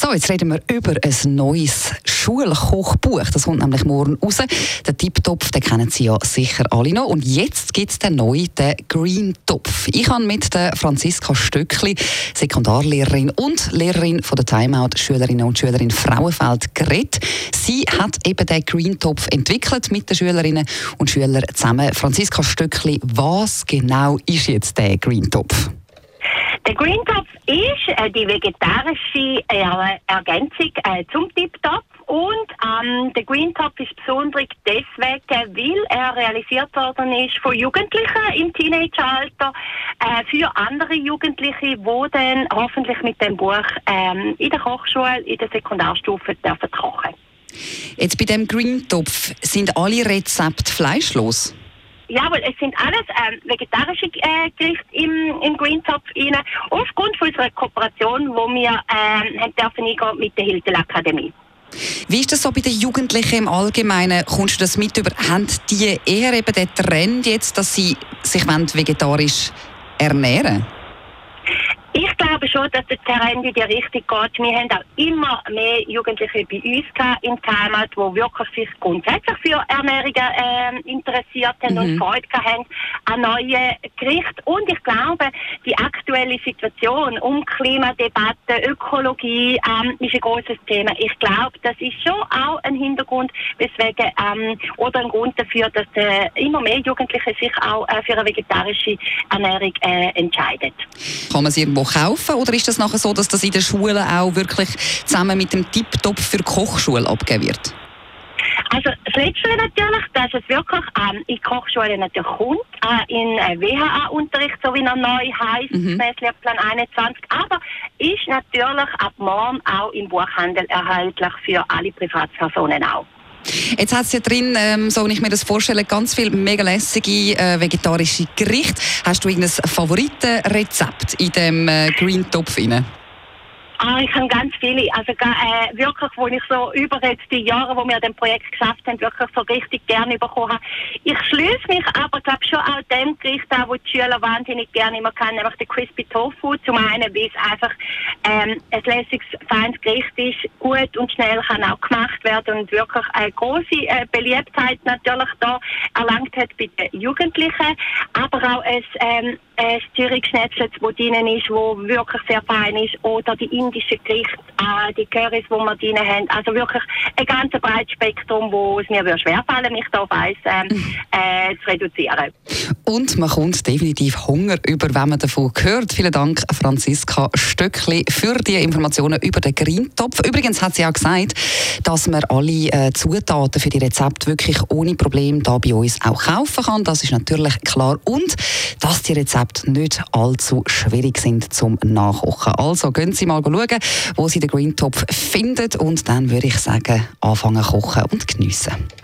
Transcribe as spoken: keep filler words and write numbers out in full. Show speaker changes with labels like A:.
A: So, jetzt reden wir über ein neues Schulkochbuch. Das kommt nämlich morgen raus. Den Tipptopf, den kennen Sie ja sicher alle noch. Und jetzt gibt es den neuen, den Greentopf. Ich habe mit der Franziska Stöckli, Sekundarlehrerin und Lehrerin von der Timeout Schülerinnen und Schüler in Frauenfeld, geredet. Sie hat eben den Greentopf entwickelt mit den Schülerinnen und Schülern zusammen. Franziska Stöckli, was genau ist jetzt der Greentopf?
B: Der Greentopf ist äh, die vegetarische äh, Ergänzung äh, zum Tipptopf. Und ähm, der Greentopf ist besonders deswegen, weil er realisiert worden ist von Jugendlichen im Teenageralter äh, für andere Jugendliche, die dann hoffentlich mit dem Buch ähm, in der Kochschule, in der Sekundarstufe dürfen kochen.
A: Jetzt bei dem Greentopf sind alle Rezepte fleischlos?
B: Jawohl, es sind alles ähm, vegetarische äh, Gerichte im, im Greentopf rein, aufgrund von unserer Kooperation, wo wir ähm, haben dürfen eingehen mit der Hiltel Akademie.
A: Wie ist das so bei den Jugendlichen im Allgemeinen? Kommst du das mit über? Haben die eher eben den Trend jetzt, dass sie sich vegetarisch ernähren wollen?
B: Ich glaube schon, dass der Trend in die Richtung geht. Wir haben auch immer mehr Jugendliche bei uns gehabt in Timeout, die wirklich sich grundsätzlich für Ernährung äh, interessiert haben mhm. und Freude haben an neuen Gerichten. Und ich glaube, die aktuelle Situation um Klimadebatte, Ökologie ähm, ist ein großes Thema. Ich glaube, das ist schon auch ein Hintergrund, weswegen ähm, oder ein Grund dafür, dass äh, immer mehr Jugendliche sich auch äh, für eine vegetarische Ernährung äh, entscheiden.
A: Kann man sie irgendwo kaufen, oder ist das nachher so, dass das in den Schulen auch wirklich zusammen mit dem Tipptopf für die Kochschule abgegeben wird?
B: Also das Letzte natürlich, dass es wirklich ähm, in die Kochschule natürlich kommt, äh, in äh, W H A-Unterricht, so wie er neu heisst, mhm. gemäss Lehrplan einundzwanzig, aber ist natürlich ab morgen auch im Buchhandel erhältlich für alle Privatpersonen auch.
A: Jetzt hat es ja drin, ähm, so wie ich mir das vorstelle, ganz viele mega lässige äh, vegetarische Gerichte. Hast du irgendein Favoritenrezept in dem äh, Greentopf rein?
B: Ah, ich habe ganz viele. Also äh, wirklich, wo ich so über jetzt die Jahre, wo wir an dem Projekt geschafft haben, wirklich so richtig gerne bekommen habe. Ich schließe mich aber, glaube schon auch dem Gericht an, wo die Schüler wahnsinnig gerne immer kennen, nämlich der Crispy Tofu. Zum einen, weil es einfach ähm, ein lässiges, feines Gericht ist, gut und schnell kann auch gemacht werden und wirklich eine große äh, Beliebtheit natürlich da erlangt hat bei den Jugendlichen. Aber auch ein ähm, ein Zürich-Schnetzel, das drin ist, wo wirklich sehr fein ist, oder die indischen Gerichte, äh, die Currys, die wir drin haben. Also wirklich ein ganz breites Spektrum, wo es mir schwerfallen, mich da auf eins ähm, äh, zu reduzieren.
A: Und man kommt definitiv Hunger über, wenn man davon hört. Vielen Dank, Franziska Stöckli, für die Informationen über den Greentopf. Übrigens hat sie auch gesagt, dass man alle äh, Zutaten für die Rezepte wirklich ohne Probleme da bei uns auch kaufen kann. Das ist natürlich klar. Und dass die Rezepte nicht allzu schwierig sind zum Nachkochen. Also gehen Sie mal schauen, wo Sie den Greentopf finden, und dann würde ich sagen, anfangen kochen und geniessen.